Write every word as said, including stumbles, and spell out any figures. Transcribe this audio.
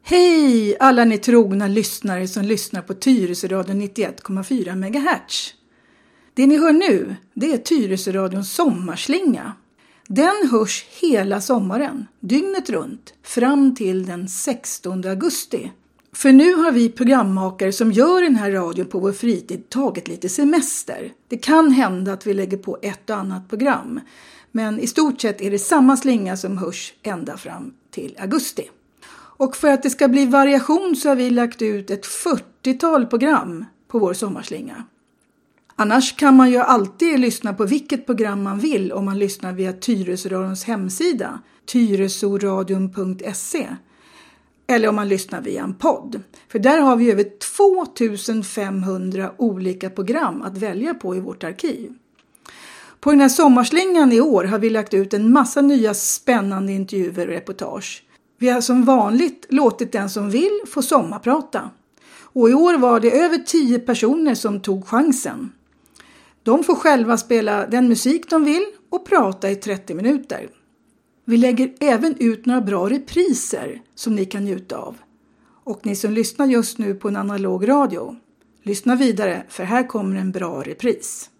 Hej alla ni trogna lyssnare som lyssnar på Tyresöradion nittioett komma fyra megahertz. Det ni hör nu, det är Tyresöradions sommarslinga. Den hörs hela sommaren, dygnet runt, fram till den sextonde augusti. För nu har vi programmakare som gör den här radion på vår fritid tagit lite semester. Det kan hända att vi lägger på ett och annat program. Men i stort sett är det samma slinga som hörs ända fram till augusti. Och för att det ska bli variation så har vi lagt ut ett fyrtiotal program på vår sommarslinga. Annars kan man ju alltid lyssna på vilket program man vill om man lyssnar via Tyresöradions hemsida, tyresoradion punkt se. Eller om man lyssnar via en podd. För där har vi över tvåtusen femhundra olika program att välja på i vårt arkiv. På den här sommarslingan i år har vi lagt ut en massa nya spännande intervjuer och reportage. Vi har som vanligt låtit den som vill få sommarprata. Och i år var det över tio personer som tog chansen. De får själva spela den musik de vill och prata i trettio minuter. Vi lägger även ut några bra repriser som ni kan njuta av. Och ni som lyssnar just nu på en analog radio, lyssna vidare för här kommer en bra repris.